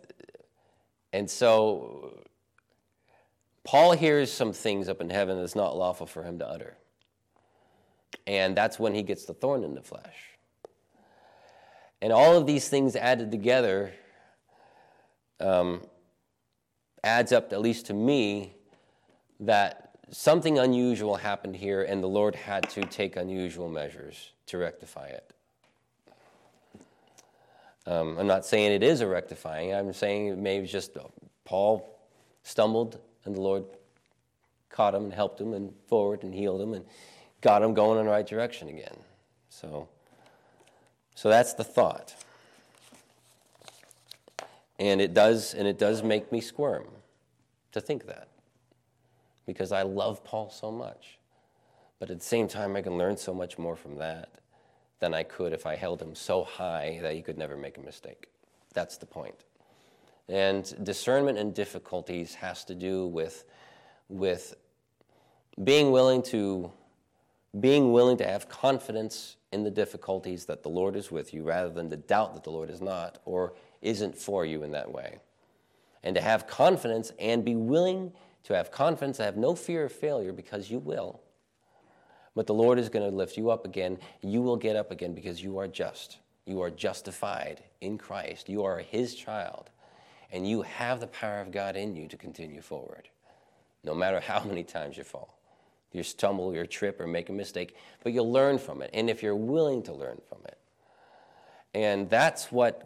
so Paul hears some things up in heaven that's not lawful for him to utter. And that's when he gets the thorn in the flesh. And all of these things added together adds up, at least to me, that something unusual happened here and the Lord had to take unusual measures to rectify it. I'm not saying it is a rectifying. I'm saying maybe just Paul stumbled and the Lord caught him and helped him and forward and healed him and got him going in the right direction again. So that's the thought. And it does make me squirm to think that, because I love Paul so much. But at the same time, I can learn so much more from that than I could if I held him so high that he could never make a mistake. That's the point. And discernment in difficulties has to do with being willing to have confidence in the difficulties that the Lord is with you, rather than to doubt that the Lord is not or isn't for you in that way. And to have confidence and be willing to have confidence, to have no fear of failure, because you will. But the Lord is going to lift you up again. You will get up again because you are just. You are justified in Christ. You are his child. And you have the power of God in you to continue forward, no matter how many times you fall. You stumble, you trip, or make a mistake, but you'll learn from it. And if you're willing to learn from it. And that's what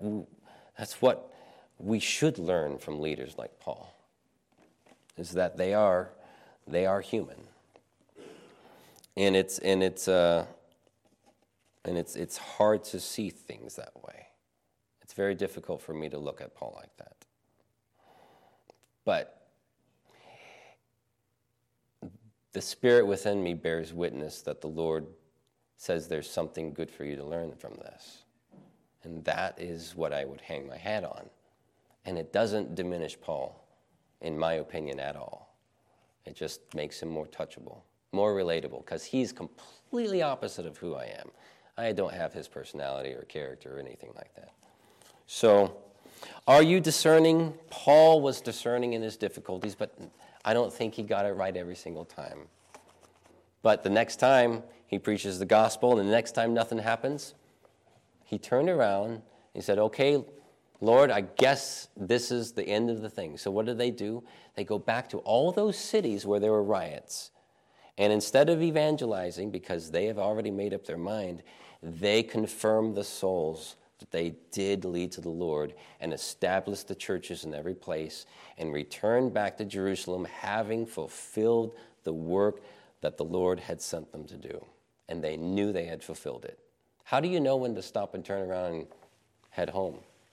we should learn from leaders like Paul, is that they are human. And it's hard to see things that way. It's very difficult for me to look at Paul like that. But the Spirit within me bears witness that the Lord says there's something good for you to learn from this. And that is what I would hang my hat on. And it doesn't diminish Paul, in my opinion, at all. It just makes him more touchable, more relatable, because he's completely opposite of who I am. I don't have his personality or character or anything like that. So, are you discerning? Paul was discerning in his difficulties, but I don't think he got it right every single time. But the next time he preaches the gospel, and the next time nothing happens, he turned around and he said, okay, Lord, I guess this is the end of the thing. So what do? They go back to all those cities where there were riots. And instead of evangelizing, because they have already made up their mind, they confirm the souls that they did lead to the Lord and established the churches in every place and returned back to Jerusalem, having fulfilled the work that the Lord had sent them to do. And they knew they had fulfilled it. How do you know when to stop and turn around and head home?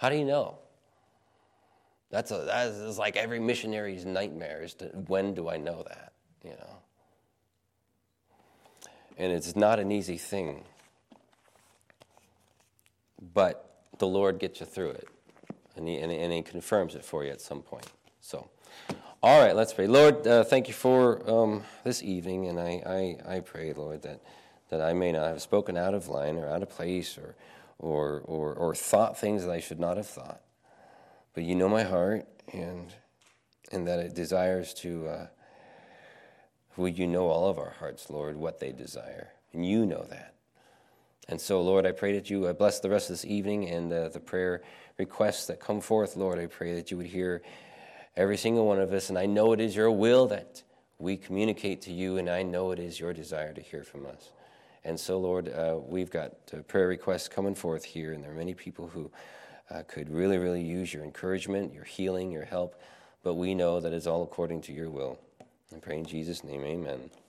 How do you know? That is like every missionary's nightmare is to, when do I know that, you know? And it's not an easy thing. But the Lord gets you through it. And he confirms it for you at some point. So, all right, let's pray. Lord, thank you for this evening. And I pray, Lord, that I may not have spoken out of line or out of place or thought things that I should not have thought. But you know my heart, and that it desires to, you know all of our hearts, Lord, what they desire. And you know that. And so, Lord, I pray that you bless the rest of this evening and the prayer requests that come forth. Lord, I pray that you would hear every single one of us. And I know it is your will that we communicate to you, and I know it is your desire to hear from us. And so, Lord, we've got prayer requests coming forth here, and there are many people who could really, really use your encouragement, your healing, your help. But we know that it's all according to your will. I pray in Jesus' name, amen.